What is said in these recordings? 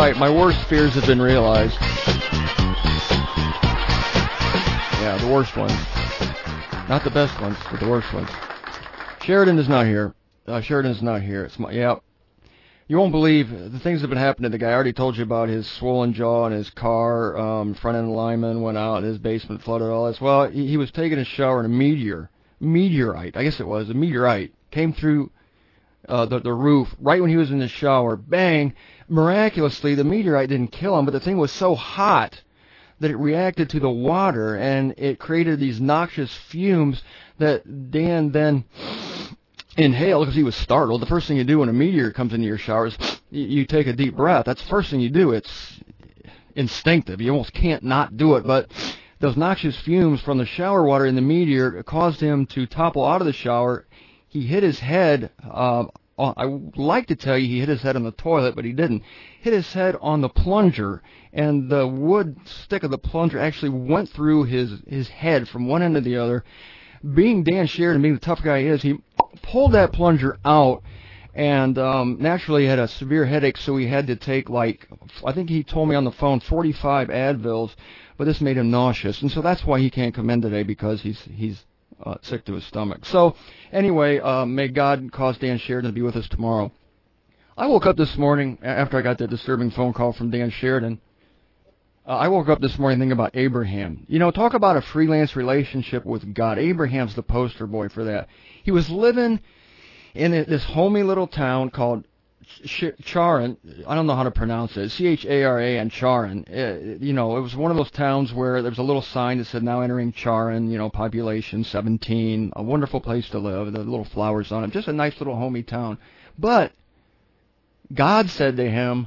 right, my worst fears have been realized. Yeah, the worst ones. Not the best ones, but the worst ones. Sheridan is not here. It's yeah. You won't believe the things that have been happening to the guy. I already told you about his swollen jaw and his car. Front end lineman went out, his basement flooded, all this. Well, he was taking a shower and a meteorite, I guess it was, a meteorite came through the roof right when he was in the shower. Bang! Miraculously, the meteorite didn't kill him, but the thing was so hot that it reacted to the water, and it created these noxious fumes that Dan then inhaled because he was startled. The first thing you do when a meteor comes into your shower is you take a deep breath. That's the first thing you do. It's instinctive. You almost can't not do it, but those noxious fumes from the shower water in the meteor caused him to topple out of the shower. He hit his head. I would like to tell you he hit his head on the toilet, but he didn't. Hit his head on the plunger, and the wood stick of the plunger actually went through his head from one end to the other. Being Dan Sheridan, being the tough guy he is, he pulled that plunger out, and naturally he had a severe headache, so he had to take, like, I think he told me on the phone, 45 Advils, but this made him nauseous, and so that's why he can't come in today, because he's sick to his stomach. So, anyway, may God cause Dan Sheridan to be with us tomorrow. I woke up this morning, after I got that disturbing phone call from Dan Sheridan, I woke up this morning thinking about Abraham. You know, talk about a freelance relationship with God. Abraham's the poster boy for that. He was living in this homey little town called Charan. I don't know how to pronounce it. Charan, Charan. You know, it was one of those towns where there was a little sign that said, now entering Charan, you know, population 17. A wonderful place to live. The little flowers on it. Just a nice little homey town. But God said to him,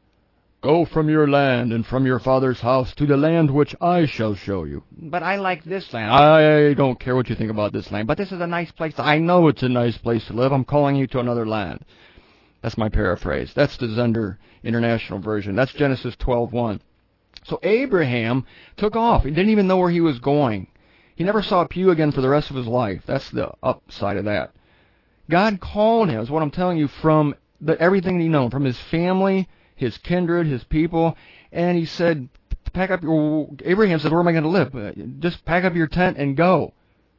go from your land and from your father's house to the land which I shall show you. But I like this land. I don't care what you think about this land, but this is a nice place. I know it's a nice place to live. I'm calling you to another land. That's my paraphrase. That's the Zender International Version. That's Genesis 12:1. So Abraham took off. He didn't even know where he was going. He never saw Pew again for the rest of his life. That's the upside of that. God called him, is what I'm telling you, from everything that he known, from his family, his kindred, his people, and he said, Abraham said, where am I going to live? Just pack up your tent and go.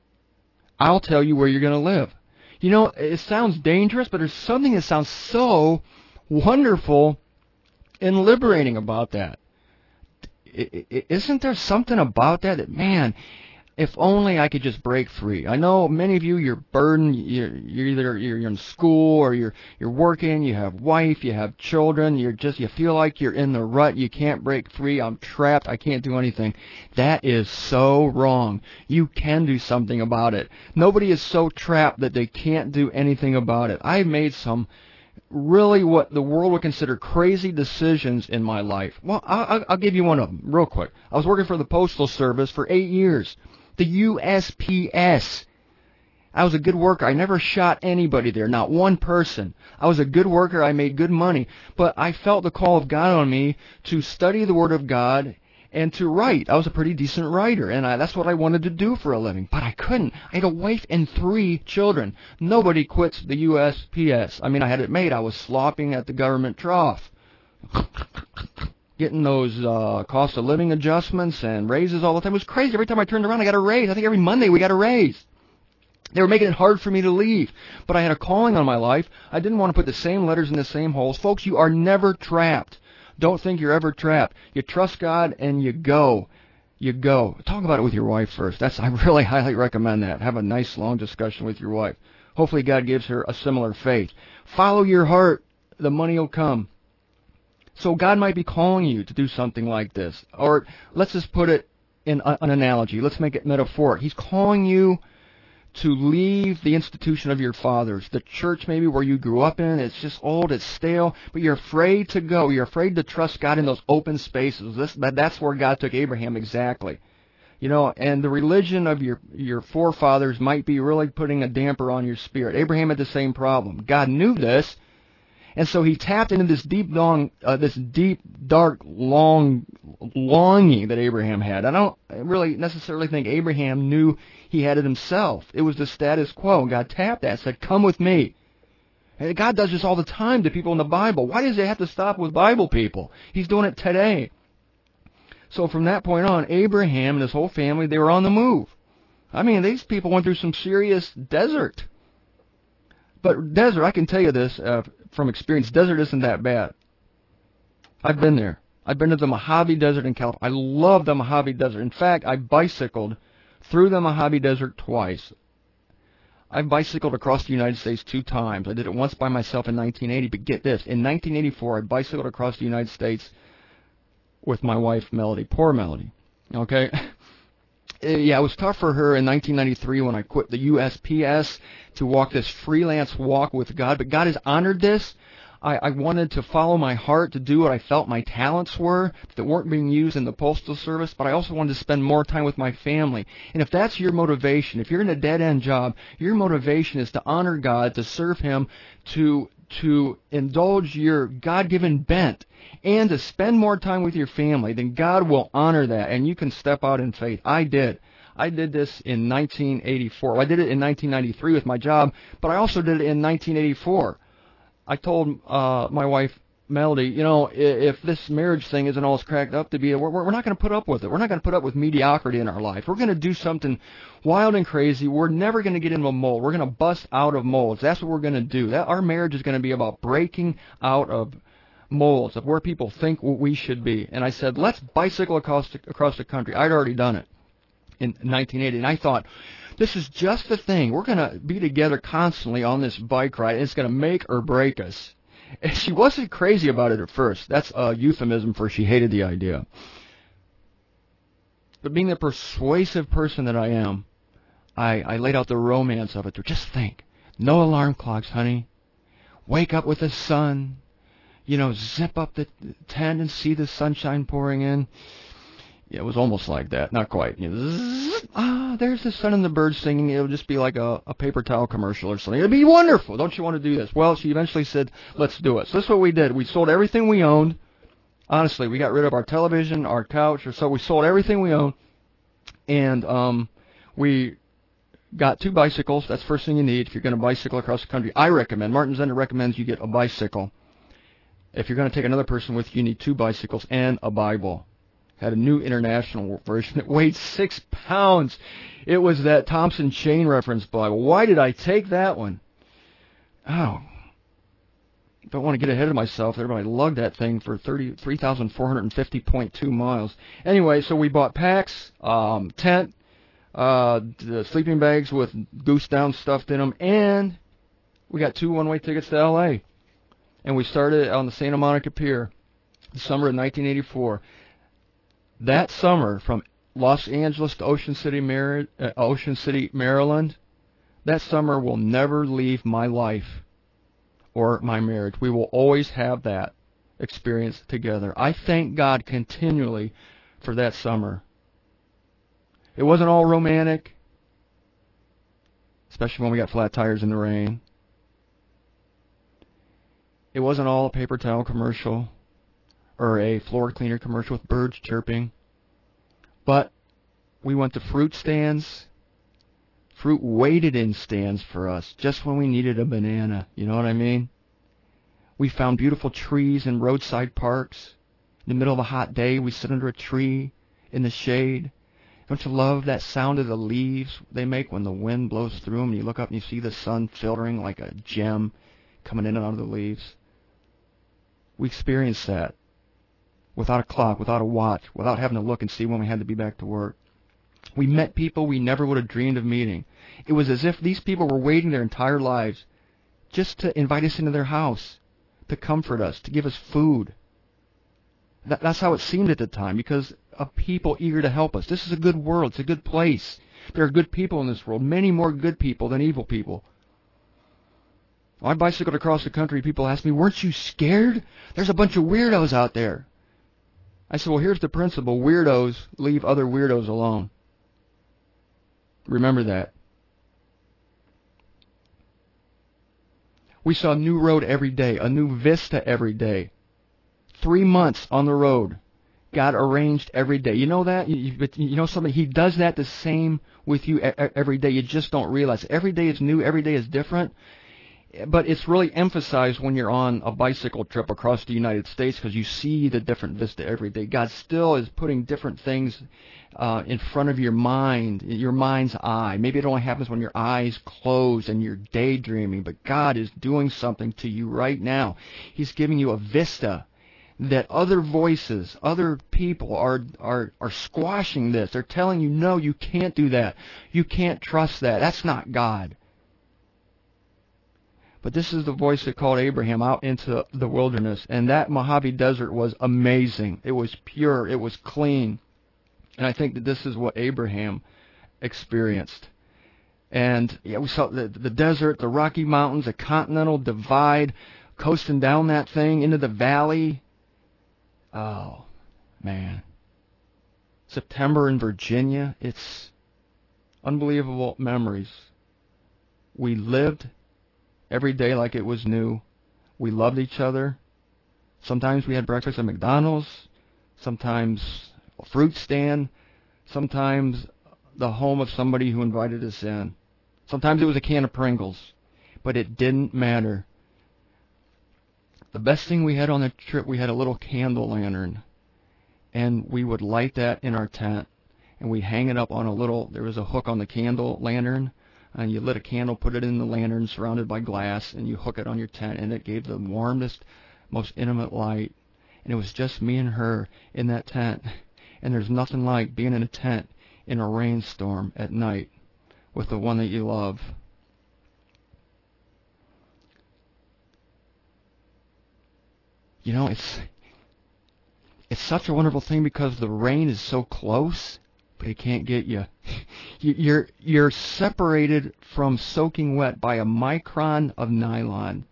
I'll tell you where you're going to live. You know, it sounds dangerous, but there's something that sounds so wonderful and liberating about that. Isn't there something about that man, if only I could just break free. I know many of you, you're burdened. You're either in school or you're working. You have wife. You have children. You feel like you're in the rut. You can't break free. I'm trapped. I can't do anything. That is so wrong. You can do something about it. Nobody is so trapped that they can't do anything about it. I made some really what the world would consider crazy decisions in my life. Well, I'll give you one of them real quick. I was working for the Postal Service for 8 years. The USPS. I was a good worker. I never shot anybody there, not one person. I was a good worker. I made good money. But I felt the call of God on me to study the Word of God and to write. I was a pretty decent writer, and that's what I wanted to do for a living. But I couldn't. I had a wife and 3 children. Nobody quits the USPS. I mean, I had it made. I was slopping at the government trough. Getting those cost of living adjustments and raises all the time. It was crazy. Every time I turned around, I got a raise. I think every Monday we got a raise. They were making it hard for me to leave. But I had a calling on my life. I didn't want to put the same letters in the same holes. Folks, you are never trapped. Don't think you're ever trapped. You trust God and you go. You go. Talk about it with your wife first. I really highly recommend that. Have a nice long discussion with your wife. Hopefully God gives her a similar faith. Follow your heart. The money will come. So God might be calling you to do something like this. Or let's just put it in an analogy. Let's make it metaphoric. He's calling you to leave the institution of your fathers, the church maybe where you grew up in. It's just old, it's stale, but you're afraid to go. You're afraid to trust God in those open spaces. That's where God took Abraham exactly. You know, and the religion of your forefathers might be really putting a damper on your spirit. Abraham had the same problem. God knew this. And so he tapped into this deep, dark, long longing that Abraham had. I don't really necessarily think Abraham knew he had it himself. It was the status quo. God tapped that and said, come with me. And God does this all the time to people in the Bible. Why does it have to stop with Bible people? He's doing it today. So from that point on, Abraham and his whole family, they were on the move. I mean, these people went through some serious desert. But desert, I can tell you this from experience, desert isn't that bad. I've been there. I've been to the Mojave Desert in California. I love the Mojave Desert. In fact, I bicycled through the Mojave Desert twice. I've bicycled across the United States 2 times. I did it once by myself in 1980, but get this. In 1984, I bicycled across the United States with my wife, Melody. Poor Melody. Okay? Yeah, it was tough for her in 1993 when I quit the USPS to walk this freelance walk with God. But God has honored this. I wanted to follow my heart, to do what I felt my talents were that weren't being used in the Postal Service, but I also wanted to spend more time with my family. And if that's your motivation, if you're in a dead-end job, your motivation is to honor God, to serve Him, to indulge your God-given bent, and to spend more time with your family, then God will honor that, and you can step out in faith. I did. I did this in 1984. Well, I did it in 1993 with my job, but I also did it in 1984. I told my wife, Melody, you know, if this marriage thing isn't all it's cracked up to be, we're not going to put up with it. We're not going to put up with mediocrity in our life. We're going to do something wild and crazy. We're never going to get into a mold. We're going to bust out of molds. That's what we're going to do. Our marriage is going to be about breaking out of molds of where people think we should be. And I said, let's bicycle across the country. I'd already done it in 1980, and I thought, this is just the thing. We're going to be together constantly on this bike ride, and it's going to make or break us. And she wasn't crazy about it at first. That's a euphemism for she hated the idea. But being the persuasive person that I am, I laid out the romance of it. Just think. No alarm clocks, honey. Wake up with the sun. You know, zip up the tent and see the sunshine pouring in. Yeah, it was almost like that. Not quite. You know, zzz, there's the sun and the birds singing. It'll just be like a paper towel commercial or something. It'd be wonderful. Don't you want to do this? Well, she eventually said, let's do it. So this is what we did. We sold everything we owned. Honestly, we got rid of our television, our couch, or so. We sold everything we owned. And we got 2 bicycles. That's the first thing you need if you're going to bicycle across the country. I recommend, Martin Zender recommends you get a bicycle. If you're going to take another person with you, you need 2 bicycles and a Bible. Had a New International Version. It weighed 6 pounds. It was that Thompson Chain Reference Bible. Why did I take that one? Oh, don't want to get ahead of myself. Everybody lugged that thing for 3,450.2 miles. Anyway, so we bought packs, tent, the sleeping bags with goose down stuffed in them, and we got 2 one-way tickets to L.A. And we started on the Santa Monica Pier, the summer of 1984. That summer, from Los Angeles to Ocean City, Maryland, that summer will never leave my life or my marriage. We will always have that experience together. I thank God continually for that summer. It wasn't all romantic, especially when we got flat tires in the rain. It wasn't all a paper towel commercial or a floor cleaner commercial with birds chirping. But we went to fruit stands. Fruit waited in stands for us just when we needed a banana. You know what I mean? We found beautiful trees in roadside parks. In the middle of a hot day, we sit under a tree in the shade. Don't you love that sound of the leaves they make when the wind blows through them and you look up and you see the sun filtering like a gem coming in and out of the leaves? We experienced that. Without a clock, without a watch, without having to look and see when we had to be back to work. We met people we never would have dreamed of meeting. It was as if these people were waiting their entire lives just to invite us into their house, to comfort us, to give us food. That's how it seemed at the time, because of people eager to help us. This is a good world. It's a good place. There are good people in this world, many more good people than evil people. When I bicycled across the country, people asked me, weren't you scared? There's a bunch of weirdos out there. I said, well, here's the principle. Weirdos leave other weirdos alone. Remember that. We saw a new road every day, a new vista every day. 3 months on the road. God arranged every day. You know that? You know something? He does that the same with you every day. You just don't realize. Every day is new. Every day is different. But it's really emphasized when you're on a bicycle trip across the United States, because you see the different vista every day. God still is putting different things in front of your mind, your mind's eye. Maybe it only happens when your eyes close and you're daydreaming, but God is doing something to you right now. He's giving you a vista that other voices, other people are squashing this. They're telling you, no, you can't do that. You can't trust that. That's not God. But this is the voice that called Abraham out into the wilderness. And that Mojave Desert was amazing. It was pure. It was clean. And I think that this is what Abraham experienced. And yeah, we saw the desert, the Rocky Mountains, the Continental Divide, coasting down that thing into the valley. Oh, man. September in Virginia. It's unbelievable memories. We lived every day like it was new. We loved each other. Sometimes we had breakfast at McDonald's. Sometimes a fruit stand. Sometimes the home of somebody who invited us in. Sometimes it was a can of Pringles. But it didn't matter. The best thing we had on the trip, we had a little candle lantern. And we would light that in our tent. And we'd hang it up on there was a hook on the candle lantern. And you lit a candle, put it in the lantern surrounded by glass, and you hook it on your tent, and it gave the warmest, most intimate light. And it was just me and her in that tent. And there's nothing like being in a tent in a rainstorm at night with the one that you love. You know, it's such a wonderful thing because the rain is so close, but it can't get you. You're separated from soaking wet by a micron of nylon.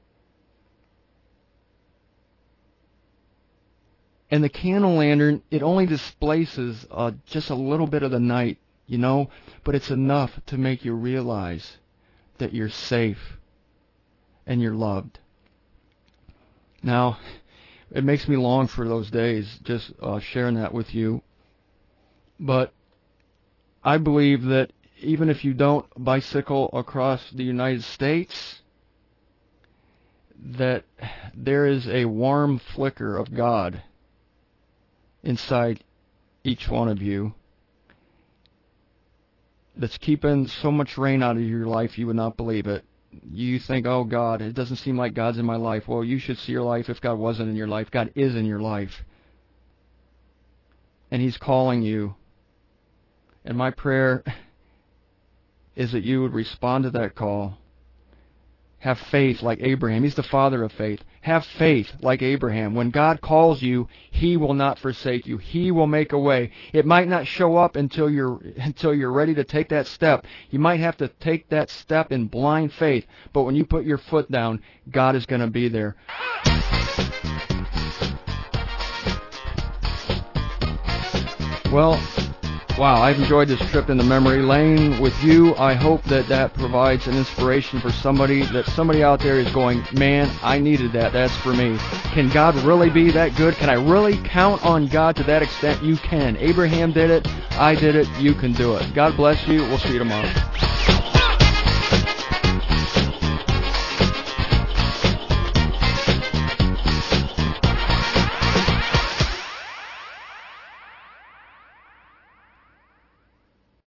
And the candle lantern, it only displaces just a little bit of the night, you know, but it's enough to make you realize that you're safe and you're loved. Now, it makes me long for those days, just sharing that with you. But I believe that even if you don't bicycle across the United States, that there is a warm flicker of God inside each one of you that's keeping so much rain out of your life you would not believe it. You think, oh God, it doesn't seem like God's in my life. Well, you should see your life if God wasn't in your life. God is in your life. And He's calling you. And my prayer is that you would respond to that call. Have faith like Abraham. He's the father of faith. Have faith like Abraham. When God calls you, He will not forsake you. He will make a way. It might not show up until you're ready to take that step. You might have to take that step in blind faith. But when you put your foot down, God is going to be there. Well, wow, I've enjoyed this trip into memory lane with you. I hope that provides an inspiration for somebody, that somebody out there is going, man, I needed that. That's for me. Can God really be that good? Can I really count on God to that extent? You can. Abraham did it. I did it. You can do it. God bless you. We'll see you tomorrow.